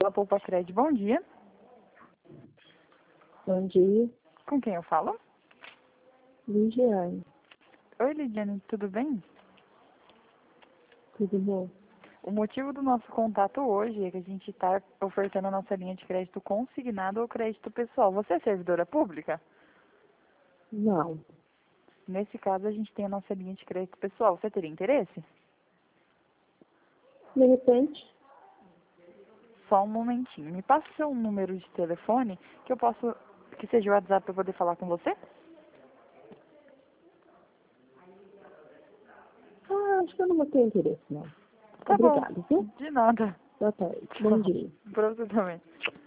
Fala Poupa Cred, bom dia. Bom dia, Com quem eu falo? Lidiane. Oi, Lidiane, tudo bem? Tudo bom? O motivo do nosso contato hoje é que a gente está ofertando a nossa linha de crédito consignado ou crédito pessoal. Você é servidora pública? Não. Nesse caso, a gente tem a nossa linha de crédito pessoal. Você teria interesse? De repente, Só um momentinho. Me passa seu número de telefone que seja o WhatsApp para eu poder falar com você? acho que eu não vou ter interesse, não. Tá bom. Obrigado, viu? De nada. Boa tarde. Bom dia. Pra você também.